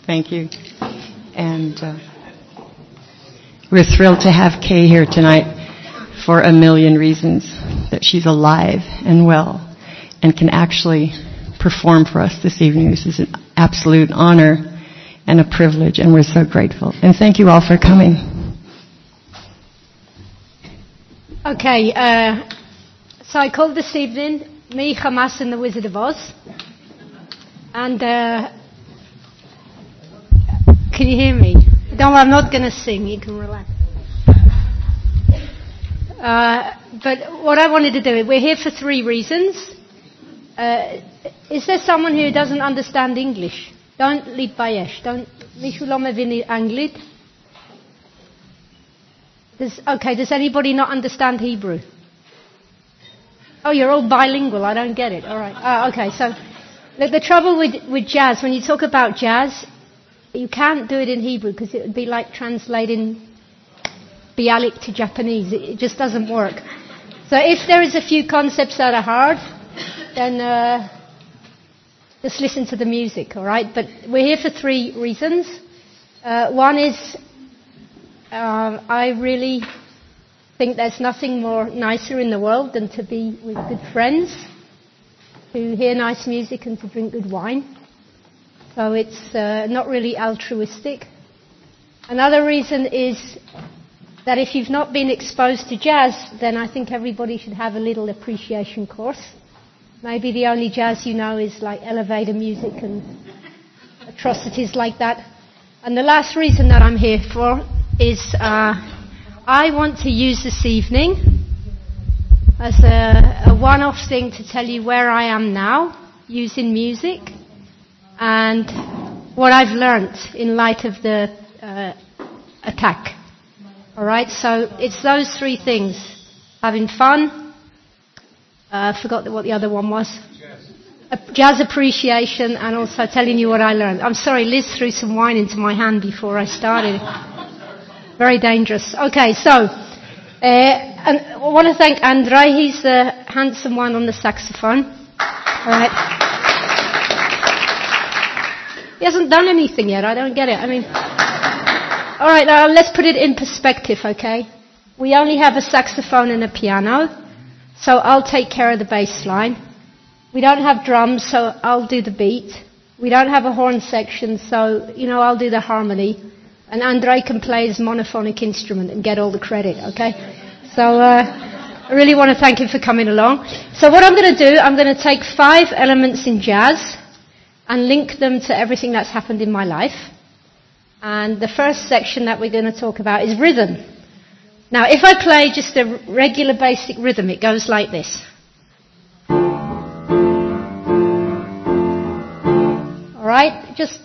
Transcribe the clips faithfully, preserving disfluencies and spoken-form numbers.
Thank you. And uh, we're thrilled to have Kay here tonight for a million reasons, that she's alive and well and can actually perform for us this evening. This is an absolute honor and a privilege, and we're so grateful. And thank you all for coming. Okay, uh, so I called this evening Me, Hamas and the Wizard of Oz. And uh, can you hear me? No, I'm not going to sing, you can relax. Uh, but what I wanted to do, we're here for three reasons. Uh, is there someone who doesn't understand English? Don't להתבייש. Don't, מישהו לא מבין אנגלית? Does, okay, does anybody not understand Hebrew? Oh, you're all bilingual, I don't get it. All right. Uh, okay, so the, the trouble with, with jazz, when you talk about jazz, you can't do it in Hebrew because it would be like translating Bialik to Japanese. It, it just doesn't work. So if there is a few concepts that are hard, then uh, just listen to the music, all right? But we're here for three reasons. Uh, one is uh, I really think there's nothing more nicer in the world than to be with good friends, to hear nice music and to drink good wine. So it's uh, not really altruistic. Another reason is that if you've not been exposed to jazz, then I think everybody should have a little appreciation course. Maybe the only jazz you know is like elevator music and atrocities like that. And the last reason that I'm here for is uh, I want to use this evening as a, a one-off thing to tell you where I am now using music and what I've learnt in light of the uh, attack. All right, so it's those three things: having fun. I uh, forgot what the other one was. Jazz. Uh, jazz appreciation, and also telling you what I learned. I'm sorry, Liz threw some wine into my hand before I started. Very dangerous. Okay, so uh, and I want to thank Andrei. He's the handsome one on the saxophone. All right. He hasn't done anything yet. I don't get it. I mean, all right. Now let's put it in perspective, okay? We only have a saxophone and a piano. So I'll take care of the bass line. We don't have drums, so I'll do the beat. We don't have a horn section, so, you know, I'll do the harmony. And Andrei can play his monophonic instrument and get all the credit, okay? So uh, I really want to thank him for coming along. So what I'm going to do, I'm going to take five elements in jazz and link them to everything that's happened in my life. And the first section that we're going to talk about is rhythm. Now, if I play just a regular basic rhythm, it goes like this. All right? Just...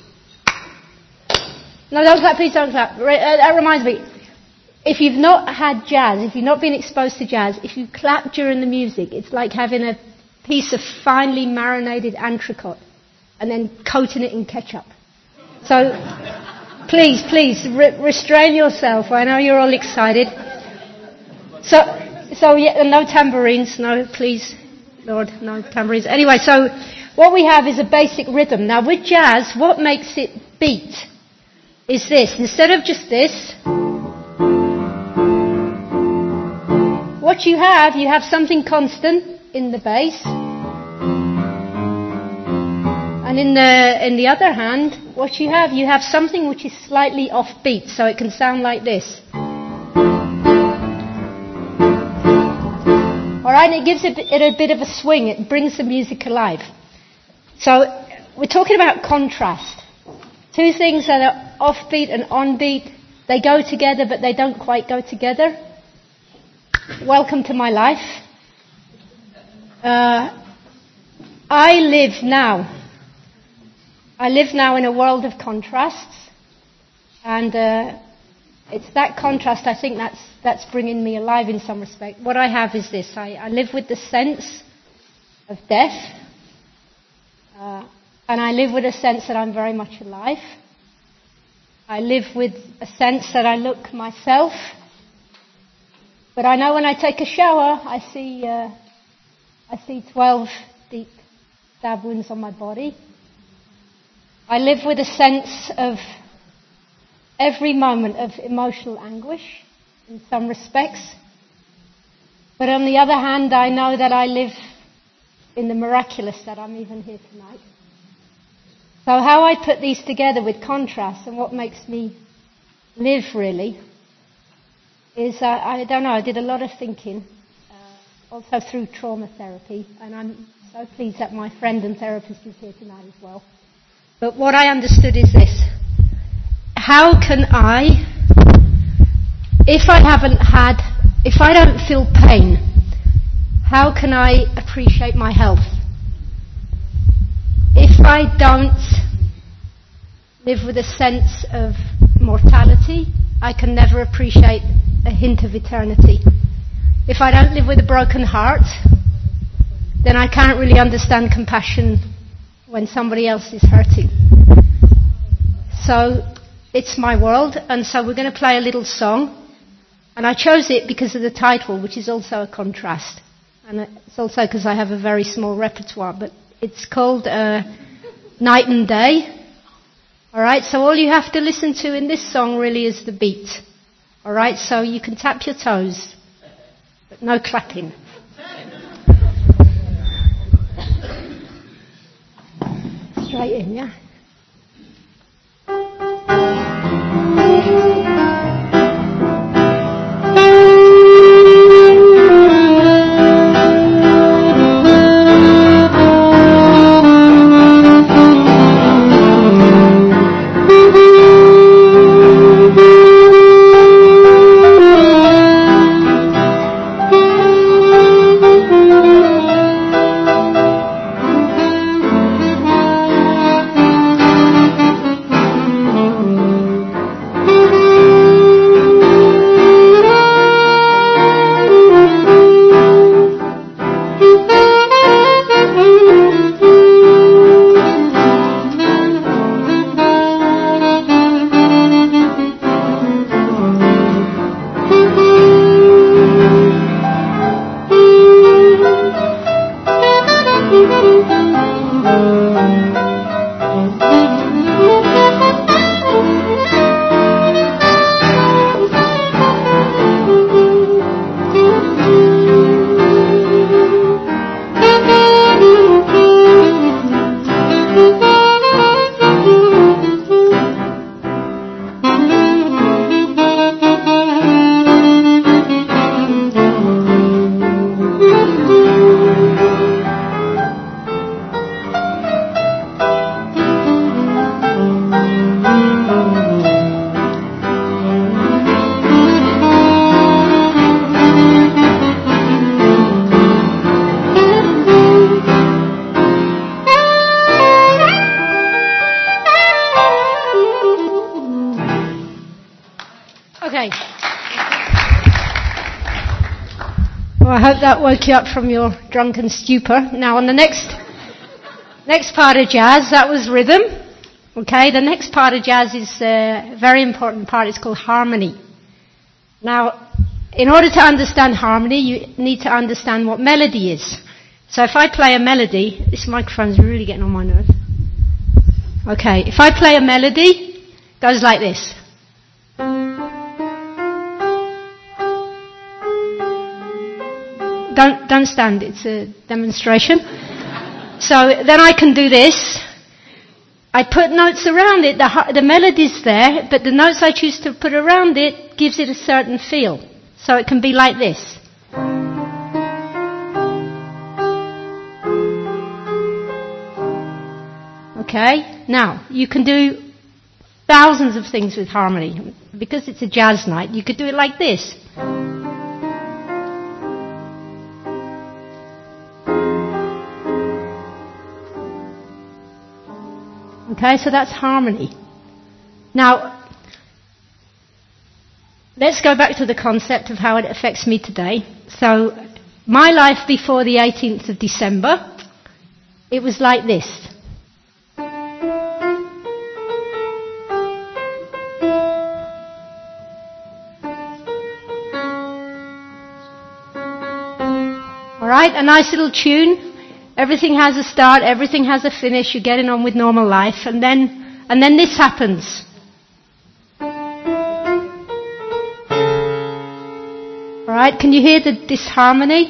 No, don't clap, please don't clap. That reminds me, if you've not had jazz, if you've not been exposed to jazz, if you clap during the music, it's like having a piece of finely marinated entrecote and then coating it in ketchup. So... Please, please, re- restrain yourself. I know you're all excited. So, so yeah, no tambourines. No, please, Lord, no tambourines. Anyway, so what we have is a basic rhythm. Now, with jazz, what makes it beat is this. Instead of just this, what you have, you have something constant in the bass. And in the, in the other hand, what you have, you have something which is slightly offbeat, so it can sound like this. All right, and it gives it a bit of a swing. It brings the music alive. So we're talking about contrast. Two things that are offbeat and onbeat, they go together, but they don't quite go together. Welcome to my life. Uh, I live now. I live now in a world of contrasts, and uh, it's that contrast, I think, that's that's bringing me alive in some respect. What I have is this. I, I live with the sense of death, uh, and I live with a sense that I'm very much alive. I live with a sense that I look myself, but I know when I take a shower, I see, uh, I see twelve deep stab wounds on my body. I live with a sense of every moment of emotional anguish in some respects. But on the other hand, I know that I live in the miraculous that I'm even here tonight. So how I put these together with contrast and what makes me live really is, uh, I don't know, I did a lot of thinking, uh, also through trauma therapy, and I'm so pleased that my friend and therapist is here tonight as well. But what I understood is this: how can I, if I haven't had, if I don't feel pain, how can I appreciate my health? If I don't live with a sense of mortality, I can never appreciate a hint of eternity. If I don't live with a broken heart, then I can't really understand compassion when somebody else is hurting. So it's my world, and so we're going to play a little song. And I chose it because of the title, which is also a contrast. And it's also because I have a very small repertoire, but it's called uh, Night and Day. All right, so all you have to listen to in this song really is the beat. All right, so you can tap your toes, but no clapping. Straight in, yeah? I hope that woke you up from your drunken stupor. Now on the next next part of jazz, that was rhythm. Okay, the next part of jazz is a very important part. It's called harmony. Now, in order to understand harmony, you need to understand what melody is. So if I play a melody, this microphone's really getting on my nerves. Okay, if I play a melody, it goes like this. Don't, don't stand, it's a demonstration. So then I can do this. I put notes around it, the, the melody's there, but the notes I choose to put around it gives it a certain feel. So it can be like this. Okay, now you can do thousands of things with harmony. Because it's a jazz night, you could do it like this. Okay, so that's harmony. Now, let's go back to the concept of how it affects me today. So, my life before the eighteenth of December, it was like this. All right, a nice little tune. Everything has a start, everything has a finish, you're getting on with normal life, and then, and then this happens. Alright, can you hear the disharmony?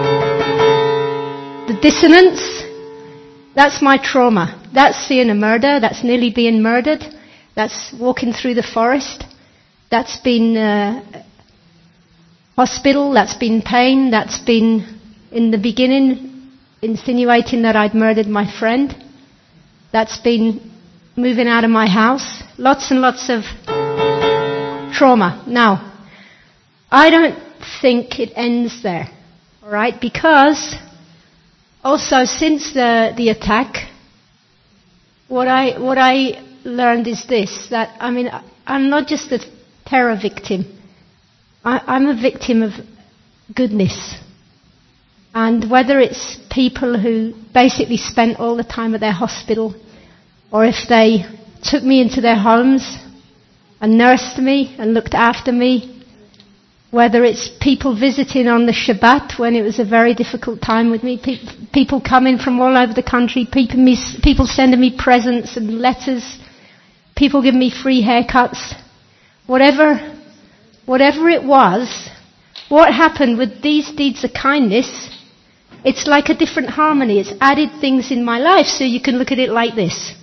The dissonance? That's my trauma. That's seeing a murder, that's nearly being murdered, that's walking through the forest, that's been uh, hospital, that's been pain, that's been in the beginning insinuating that I'd murdered my friend, that's been moving out of my house, lots and lots of trauma. Now, I don't think it ends there, alright, because also since the, the attack, what I, what I learned is this, that, I mean, I'm not just a terror victim, I, I'm a victim of goodness. And whether it's people who basically spent all the time at their hospital, or if they took me into their homes and nursed me and looked after me, whether it's people visiting on the Shabbat when it was a very difficult time with me, pe- people coming from all over the country, people, me, people sending me presents and letters, people giving me free haircuts, whatever, whatever it was, what happened with these deeds of kindness, it's like a different harmony. It's added things in my life, so you can look at it like this.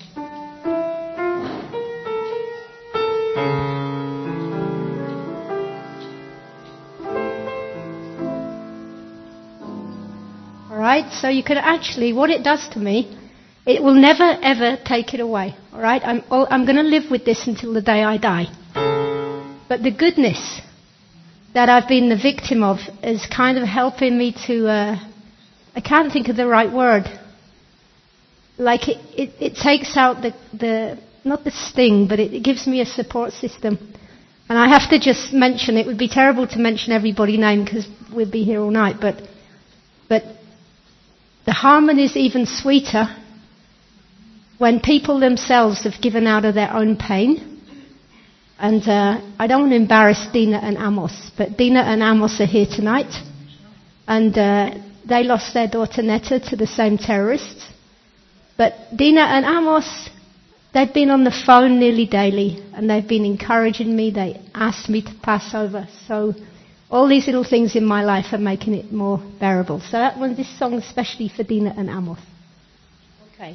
Alright, so you can actually, what it does to me, it will never ever take it away. Alright, I'm, I'm going to live with this until the day I die. But the goodness that I've been the victim of is kind of helping me to, uh, I can't think of the right word. Like it, it, it takes out the, the, not the sting, but it, it gives me a support system. And I have to just mention, it would be terrible to mention everybody's name because we'll be here all night, but, but the harmony is even sweeter when people themselves have given out of their own pain. And uh, I don't want to embarrass Dina and Amos, but Dina and Amos are here tonight. And uh, they lost their daughter Netta to the same terrorists. But Dina and Amos, they've been on the phone nearly daily, and they've been encouraging me. They asked me to pass over. So all these little things in my life are making it more bearable. So that one, this song especially for Dina and Amos. Okay.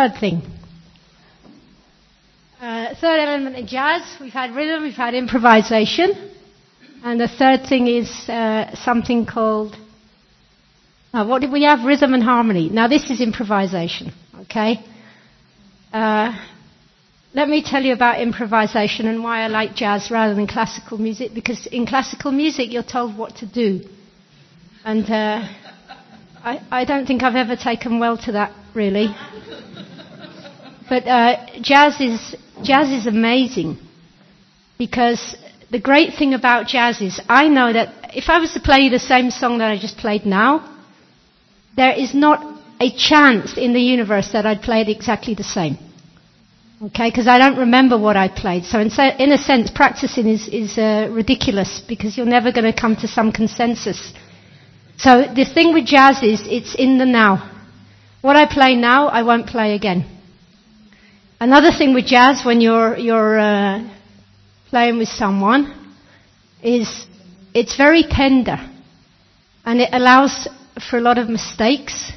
third thing. Uh, third element in jazz, we've had rhythm, we've had improvisation. And the third thing is uh, something called, uh, what did we have? Rhythm and harmony. Now this is improvisation, okay? Uh, let me tell you about improvisation and why I like jazz rather than classical music, because in classical music you're told what to do. And uh, I, I don't think I've ever taken well to that, really. But uh, jazz is jazz is amazing, because the great thing about jazz is I know that if I was to play you the same song that I just played now, there is not a chance in the universe that I'd play it exactly the same. Okay, because I don't remember what I played. So in, se- in a sense, practicing is, is uh, ridiculous, because you're never going to come to some consensus. So the thing with jazz is it's in the now. What I play now, I won't play again. Another thing with jazz, when you're you're uh, playing with someone, is it's very tender, and it allows for a lot of mistakes.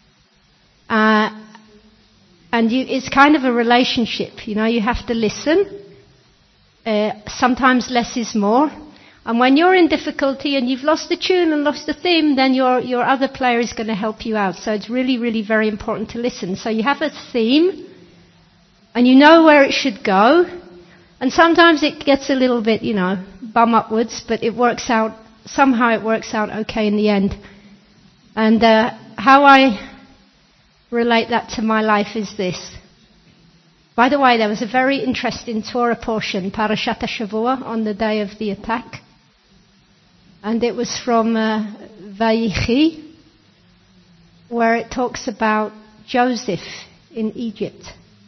Uh, and you, it's kind of a relationship, you know. You have to listen. Uh, sometimes less is more. And when you're in difficulty and you've lost the tune and lost the theme, then your your other player is going to help you out. So it's really, really very important to listen. So you have a theme, and you know where it should go. And sometimes it gets a little bit, you know, bum upwards, but it works out, somehow it works out okay in the end. And uh, how I relate that to my life is this. By the way, there was a very interesting Torah portion, Parashat HaShavua, on the day of the attack. And it was from uh, Vayichi, where it talks about Joseph in Egypt.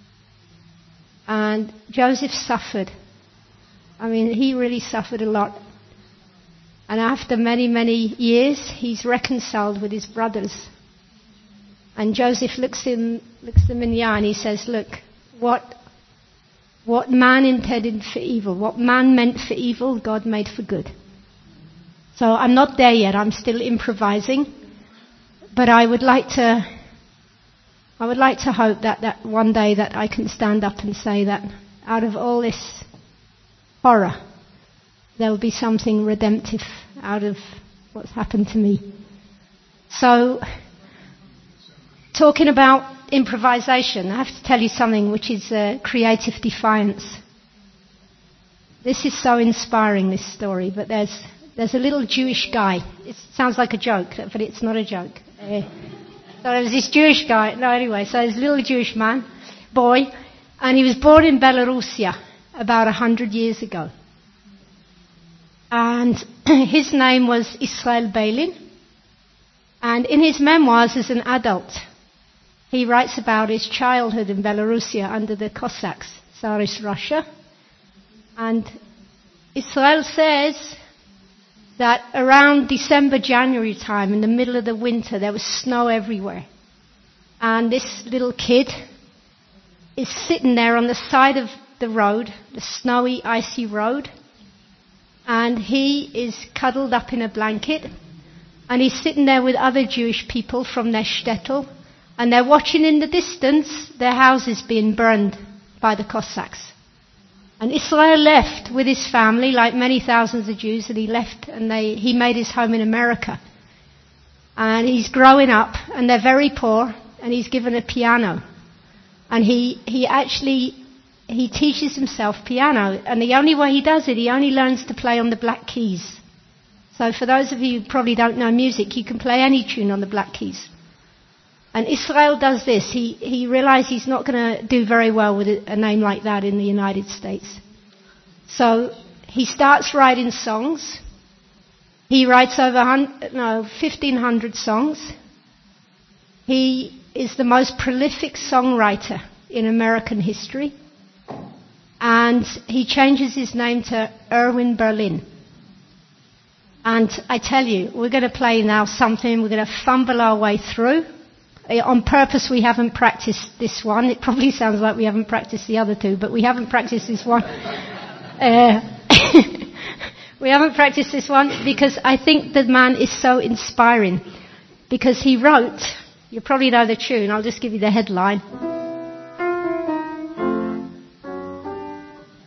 And Joseph suffered. I mean, he really suffered a lot. And after many, many years, he's reconciled with his brothers. And Joseph looks him, looks them in the eye and he says, look, what, what man intended for evil, what man meant for evil, God made for good. So I'm not there yet, I'm still improvising. But I would like to... I would like to hope that, that one day that I can stand up and say that out of all this horror, there will be something redemptive out of what's happened to me. So, talking about improvisation, I have to tell you something which is uh, creative defiance. This is so inspiring, this story, but there's there's a little Jewish guy. It sounds like a joke, but it's not a joke. Uh, So there was this Jewish guy, no anyway, so this little Jewish man, boy, and he was born in Belarusia about a hundred years ago. And his name was Israel Beilin. And in his memoirs as an adult, he writes about his childhood in Belarusia under the Cossacks, Tsarist Russia. And Israel says that around December, January time, in the middle of the winter, there was snow everywhere. And this little kid is sitting there on the side of the road, the snowy, icy road, and he is cuddled up in a blanket, and he's sitting there with other Jewish people from their shtetl, and they're watching in the distance their houses being burned by the Cossacks. And Israel left with his family, like many thousands of Jews, and he left and they, he made his home in America. And he's growing up, and they're very poor, and he's given a piano. And he, he actually, he teaches himself piano, and the only way he does it, he only learns to play on the black keys. So for those of you who probably don't know music, you can play any tune on the black keys. And Israel does this. He, he realized he's not going to do very well with a name like that in the United States. So he starts writing songs. He writes over no, fifteen hundred songs. He is the most prolific songwriter in American history. And he changes his name to Irving Berlin. And I tell you, we're going to play now something. We're going to fumble our way through. On purpose, we haven't practiced this one. It probably sounds like we haven't practiced the other two, but we haven't practiced this one. Uh, we haven't practiced this one because I think the man is so inspiring. Because he wrote, you probably know the tune, I'll just give you the headline.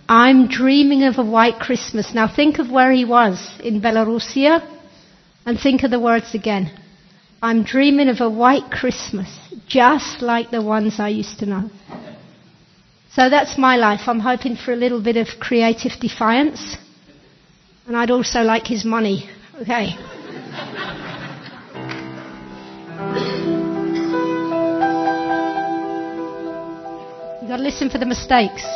I'm dreaming of a white Christmas. Now think of where he was in Belarusia and think of the words again. I'm dreaming of a white Christmas, just like the ones I used to know. So that's my life. I'm hoping for a little bit of creative defiance. And I'd also like his money. Okay. You've got to listen for the mistakes.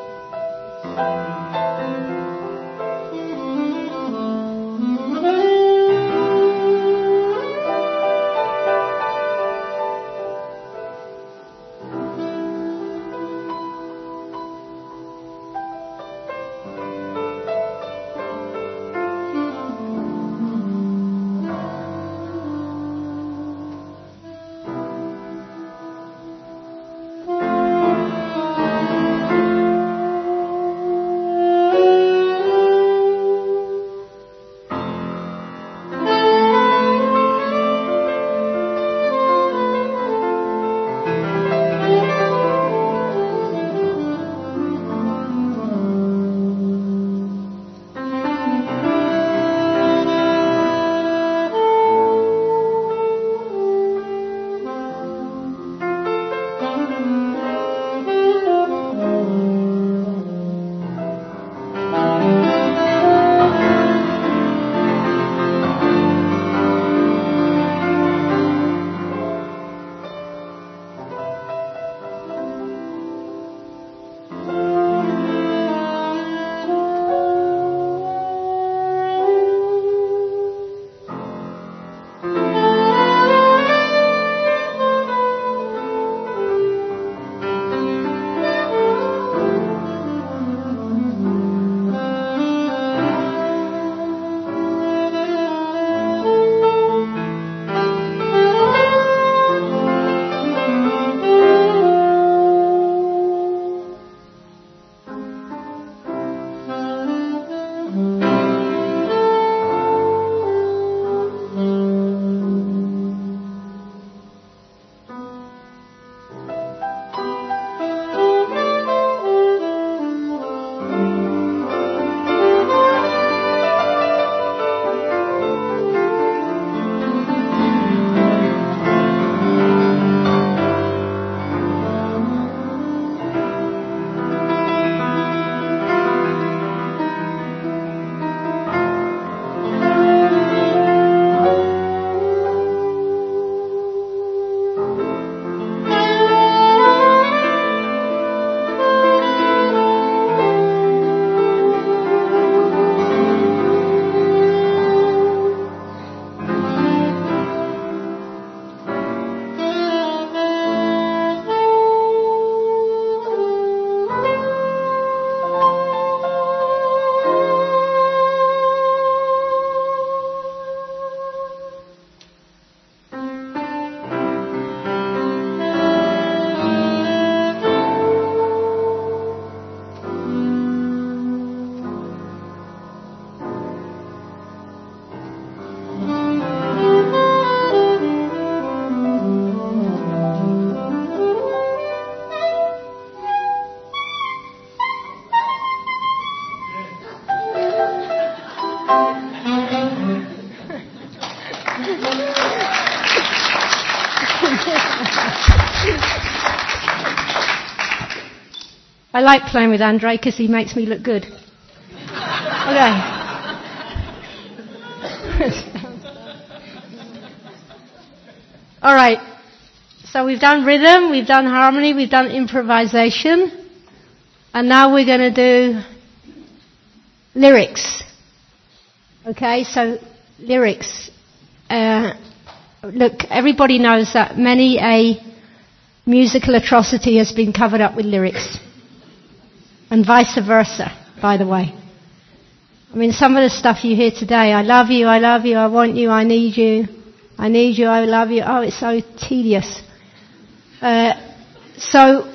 I like playing with Andre because he makes me look good. Okay. All right. So we've done rhythm, we've done harmony, we've done improvisation, and now we're going to do lyrics. Okay, so lyrics. Uh, look, everybody knows that many a musical atrocity has been covered up with lyrics. And vice versa, by the way. I mean, some of the stuff you hear today, I love you, I love you, I want you, I need you, I need you, I love you. Oh, it's so tedious. Uh, so,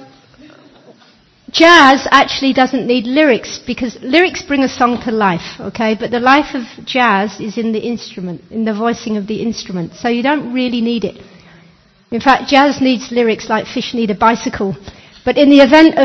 jazz actually doesn't need lyrics, because lyrics bring a song to life, okay? But the life of jazz is in the instrument, in the voicing of the instrument. So you don't really need it. In fact, jazz needs lyrics like fish need a bicycle. But in the event of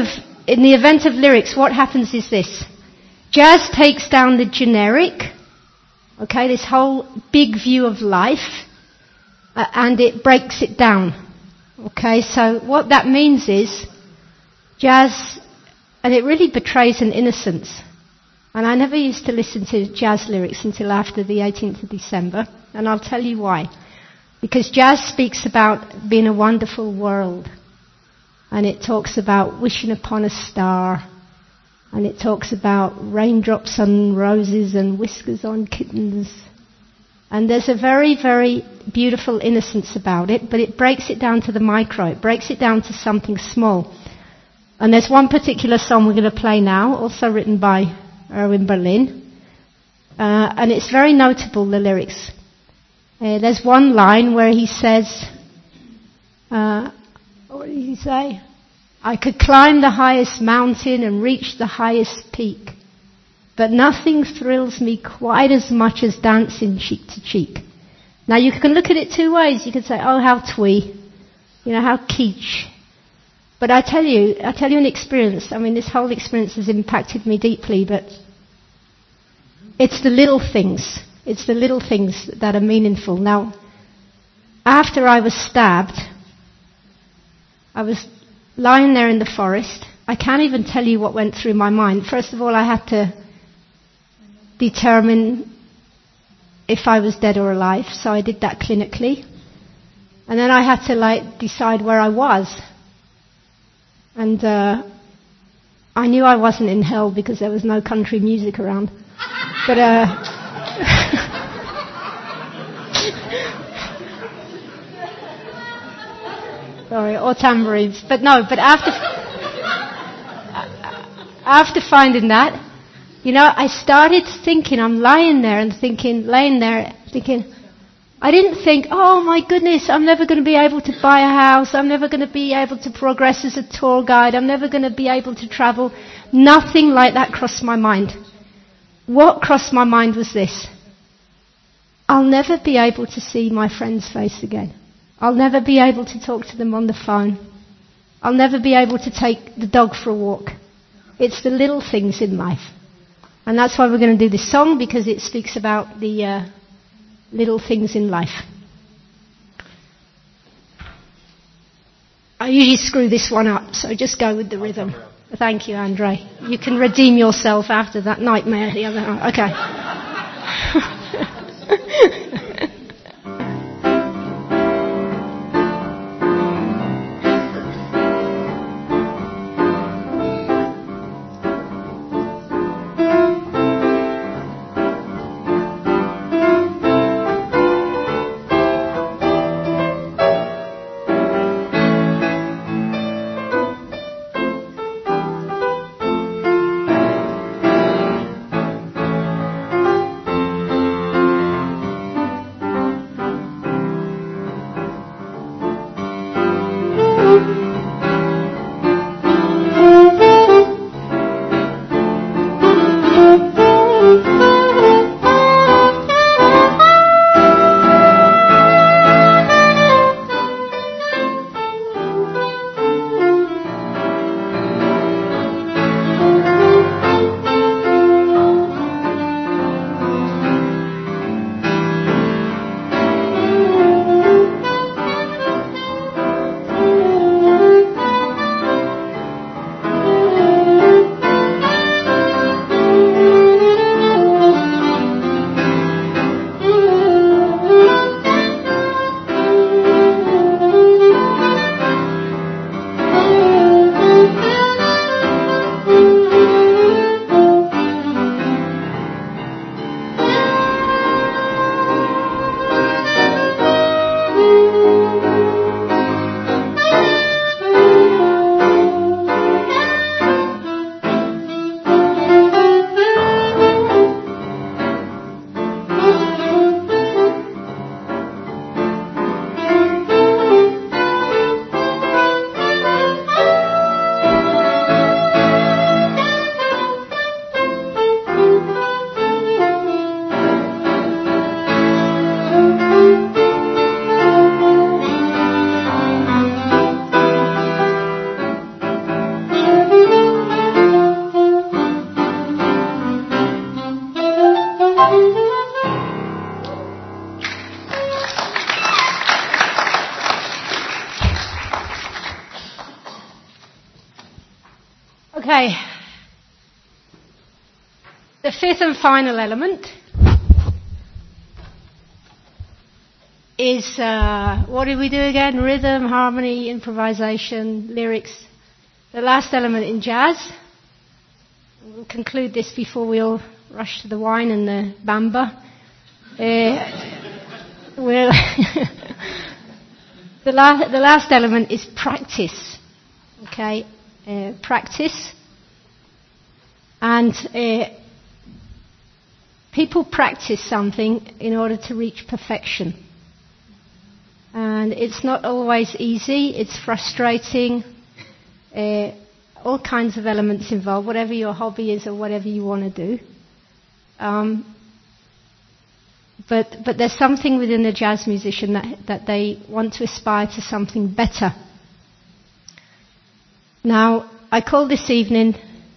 in the event of lyrics, what happens is this. Jazz takes down the generic, okay, this whole big view of life, uh, and it breaks it down. Okay, so what that means is jazz, and it really betrays an innocence. And I never used to listen to jazz lyrics until after the eighteenth of December, and I'll tell you why. Because jazz speaks about being a wonderful world, and it talks about wishing upon a star, and it talks about raindrops on roses and whiskers on kittens. And there's a very, very beautiful innocence about it, but it breaks it down to the micro. It breaks it down to something small. And there's one particular song we're going to play now, also written by Erwin Berlin. Uh, and it's very notable, the lyrics. Uh, there's one line where he says, uh, what did he say? I could climb the highest mountain and reach the highest peak, but nothing thrills me quite as much as dancing cheek to cheek. Now you can look at it two ways. You can say, oh, how twee, you know, how kitsch. But I tell you, I tell you an experience. I mean, this whole experience has impacted me deeply, but it's the little things. It's the little things that are meaningful. Now, after I was stabbed, I was lying there in the forest. I can't even tell you what went through my mind. First of all, I had to determine if I was dead or alive, so I did that clinically. And then I had to, like, decide where I was. And uh, I knew I wasn't in hell because there was no country music around. But uh, sorry, or tambourines. But no, but after after finding that, you know, I started thinking, I'm lying there and thinking, laying there, thinking, I didn't think, oh my goodness, I'm never going to be able to buy a house, I'm never going to be able to progress as a tour guide, I'm never going to be able to travel. Nothing like that crossed my mind. What crossed my mind was this. I'll never be able to see my friend's face again. I'll never be able to talk to them on the phone. I'll never be able to take the dog for a walk. It's the little things in life. And that's why we're going to do this song, because it speaks about the uh, little things in life. I usually screw this one up, so just go with the rhythm. Thank you, Andre. You can redeem yourself after that nightmare the other night. Okay. Okay. The fifth and final element is, uh, what did we do again? Rhythm, harmony, improvisation, lyrics. The last element in jazz. We'll conclude this before we all rush to the wine and the bamba. Uh, we'll the, la- the last element is practice. Okay, uh, practice. And uh, people practice something in order to reach perfection. And it's not always easy, it's frustrating, uh, all kinds of elements involved, whatever your hobby is or whatever you want to do. Um, but, but there's something within the jazz musician that, that they want to aspire to something better. Now, I call this evening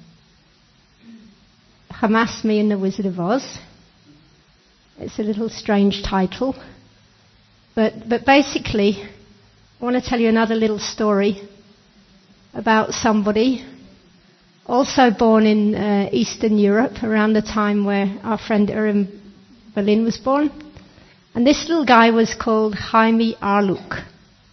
Hamas Me and the Wizard of Oz. It's a little strange title. But, but basically, I want to tell you another little story about somebody also born in uh, Eastern Europe around the time where our friend Urim Berlin was born. And this little guy was called Chaimi Arluk.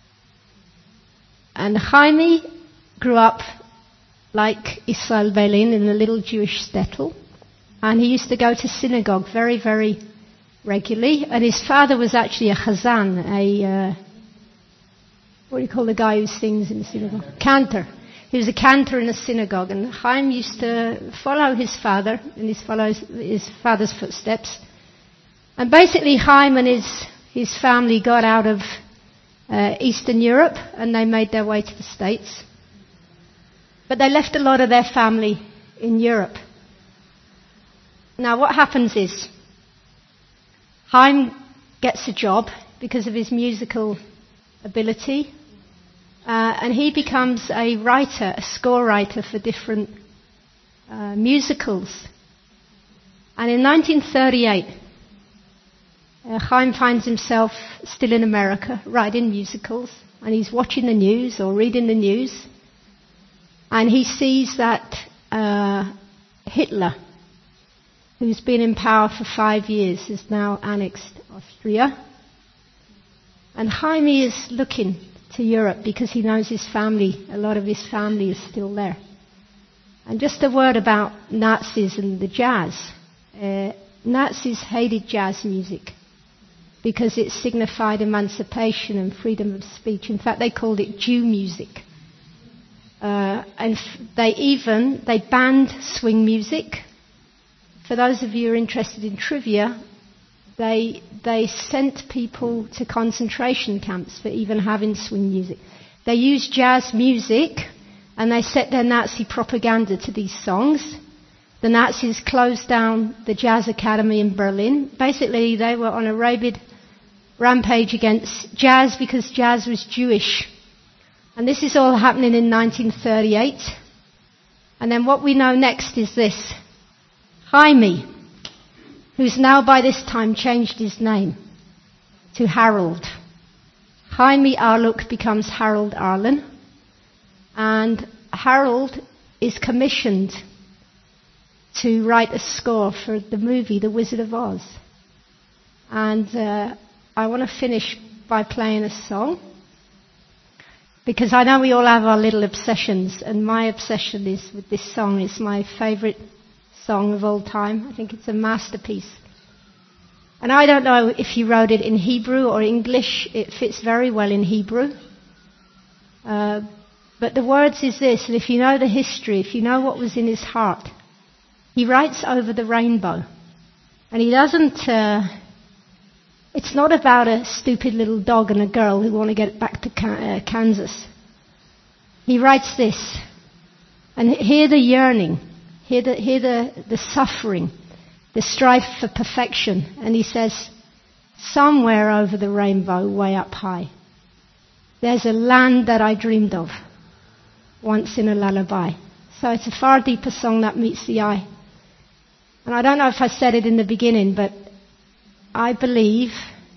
And Chaimi grew up like Israel Berlin in a little Jewish shtetl. And he used to go to synagogue very, very regularly. And his father was actually a chazan, a, uh, what do you call the guy who sings in the synagogue? Cantor. He was a cantor in a synagogue. And Chaim used to follow his father in his, follows, his father's footsteps. And basically Chaim and his, his family got out of uh, Eastern Europe and they made their way to the States. But they left a lot of their family in Europe. Now what happens is, Chaim gets a job because of his musical ability, uh, and he becomes a writer, a score writer for different uh, musicals. And in nineteen thirty-eight, uh, Chaim finds himself still in America, writing musicals, and he's watching the news or reading the news, and he sees that uh, Hitler, who's been in power for five years, has now annexed Austria. And Chaimi is looking to Europe because he knows his family, a lot of his family is still there. And just a word about Nazis and the jazz. Uh, Nazis hated jazz music because it signified emancipation and freedom of speech. In fact, they called it Jew music. Uh, and f- they even, they banned swing music. For those of you who are interested in trivia, they they sent people to concentration camps for even having swing music. They used jazz music and they set their Nazi propaganda to these songs. The Nazis closed down the Jazz Academy in Berlin. Basically, they were on a rabid rampage against jazz because jazz was Jewish. And this is all happening in nineteen thirty-eight. And then what we know next is this. Chaimi, who's now by this time changed his name to Harold. Chaimi Arluk becomes Harold Arlen, and Harold is commissioned to write a score for the movie The Wizard of Oz. And uh, I want to finish by playing a song, because I know we all have our little obsessions, and my obsession is with this song. It's my favourite song of all time. I think it's a masterpiece. And I don't know if he wrote it in Hebrew or English. It fits very well in Hebrew. Uh, but the words is this, and if you know the history, if you know what was in his heart, he writes over the rainbow. And he doesn't, uh, it's not about a stupid little dog and a girl who want to get back to uh, Kansas. He writes this, and hear the yearning. Hear the, hear the, the suffering, the strife for perfection. And he says, somewhere over the rainbow, way up high, there's a land that I dreamed of once in a lullaby. So it's a far deeper song that meets the eye. And I don't know if I said it in the beginning, but I believe,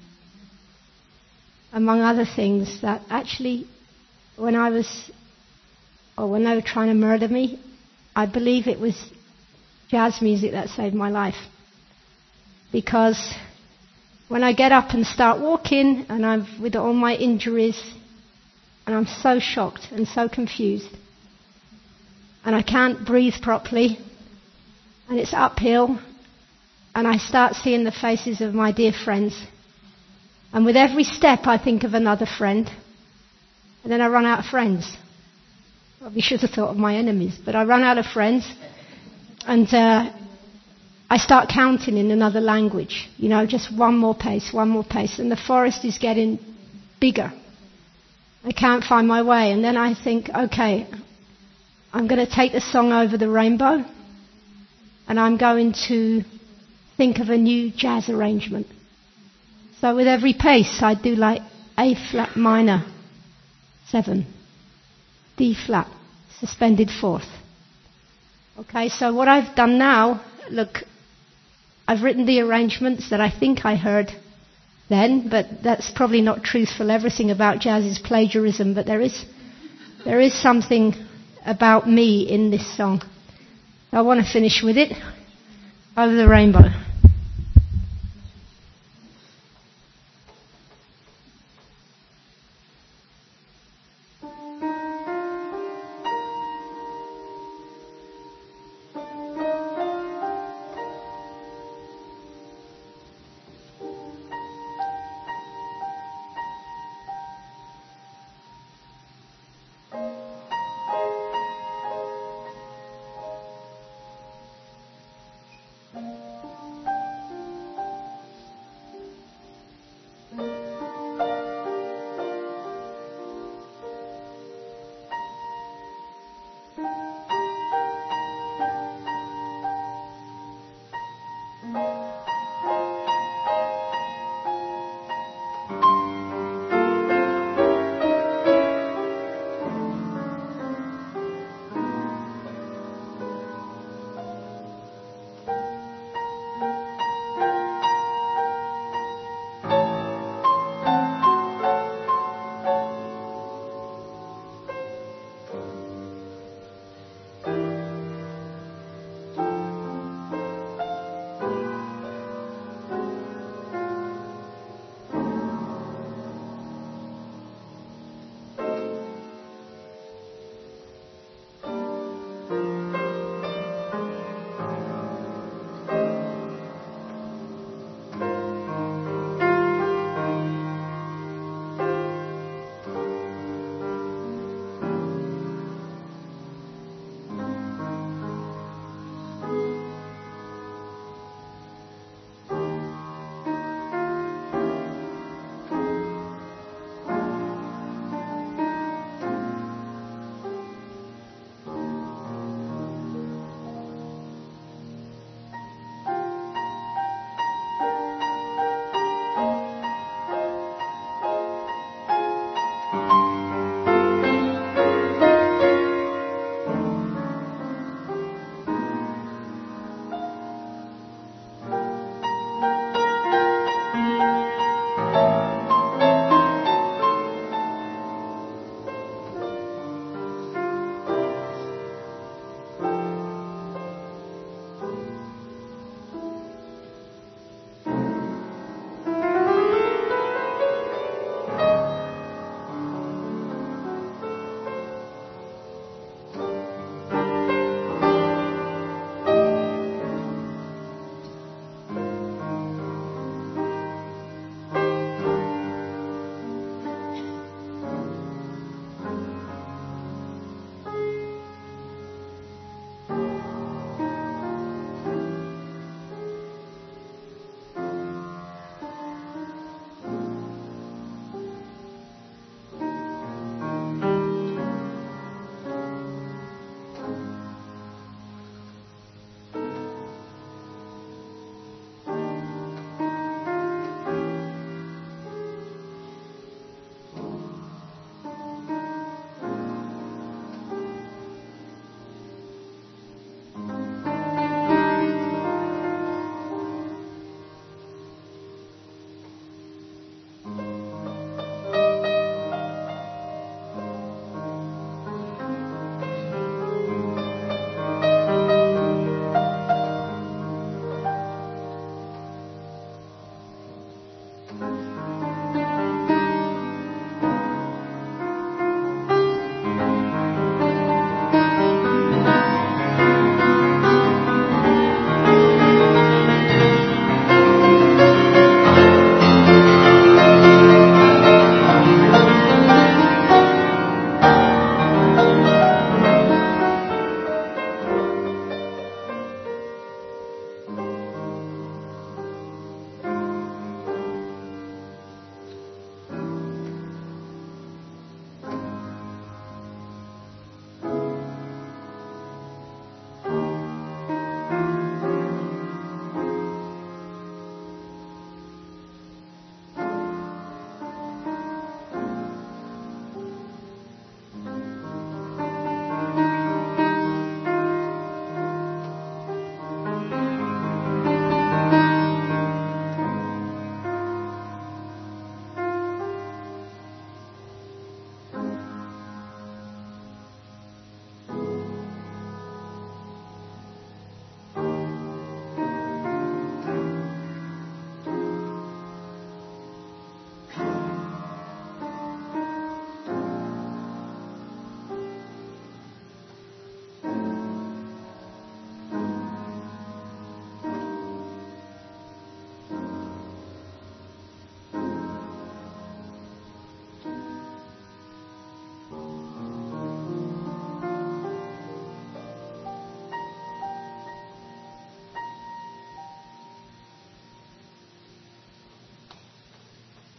among other things, that actually when I was, or when they were trying to murder me, I believe it was jazz music that saved my life. Because when I get up and start walking, and I'm with all my injuries, and I'm so shocked and so confused, and I can't breathe properly, and it's uphill, and I start seeing the faces of my dear friends, and with every step I think of another friend, and then I run out of friends. Probably should have thought of my enemies, but I run out of friends, and uh, I start counting in another language, you know, just one more pace, one more pace, and the forest is getting bigger. I can't find my way, and then I think, okay, I'm going to take the song Over the Rainbow, and I'm going to think of a new jazz arrangement. So with every pace, I do like A flat minor, seven, D flat, suspended fourth. Okay, so what I've done now, look, I've written the arrangements that I think I heard then, but that's probably not truthful. Everything about jazz is plagiarism, but there is there is something about me in this song. I want to finish with it. Over the Rainbow.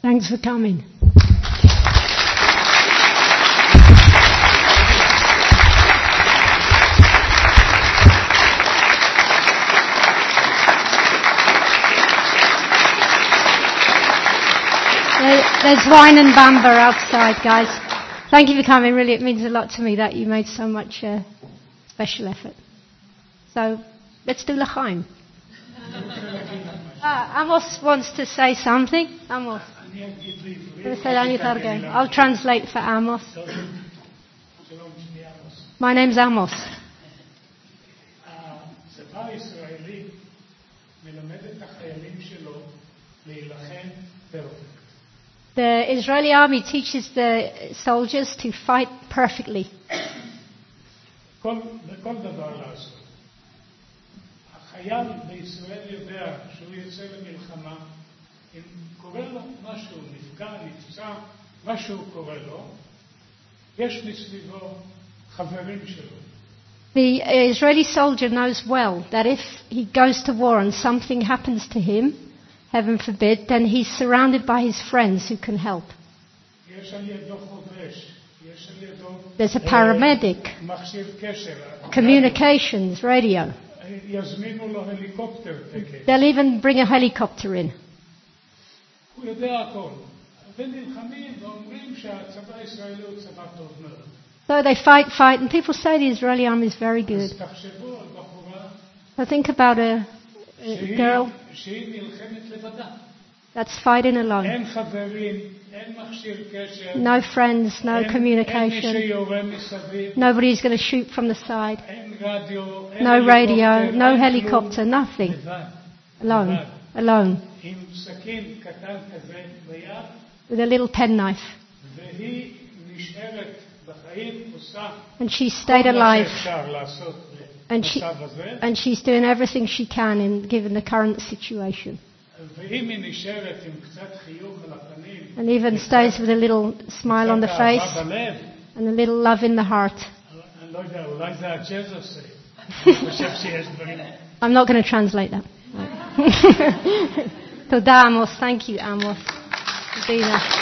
Thanks for coming. There's wine and bamba outside, guys. Thank you for coming. Really, it means a lot to me that you made so much uh, special effort. So, let's do L'chaim. uh, Amos wants to say something. Amos. I'll translate for Amos. My name's Amos. The Israeli army teaches the soldiers to fight perfectly. החייל בישראל יודע שהוא יצא למלחמה, אם קורה לו משהו, נפגע, נפצע, משהו קורה לו, יש מסביבו חברים שלו. The Israeli soldier knows well that if he goes to war and something happens to him, heaven forbid, then he's surrounded by his friends who can help. יש על ידו חובש, יש על ידו There's a paramedic, מכשיר קשר, communications, radio. יזמינו לו הליקופטר. They'll even bring a helicopter in. הוא יודע הכל. ונלחמים ואומרים שהצבא הישראלי הוא צבא טוב מאוד. So they fight, fight, and people say the Israeli army is very good. אז תחשבו על בחורה So think about a, a girl שהיא נלחמת לבדה. that's fighting alone. אין חברים, אין מכשיר קשר. No friends, no אין, communication. אין מי שיורה מסביב. Nobody's going to shoot from the side. אין רדיו, אין No radio, no אין helicopter, כלום. nothing. לבד. Alone, לבד. alone, עם סכין קטן כזה ביד, with a little penknife. והיא נשארת בחיים, עושה And she stayed כל מה alive. שאפשר לעשות And she, במצב הזה. and she's doing everything she can in given the current situation. ואם היא נשארת עם קצת חיוך על הפנים, And even stays with a little smile on the קצת face אהבה בלב, and a little love in the heart. אני לא יודע, אולי זה הג'אז עושה. אני חושב שיש דברים. I'm not going to translate that. Toda, Amos. Thank you, Amos. Dina.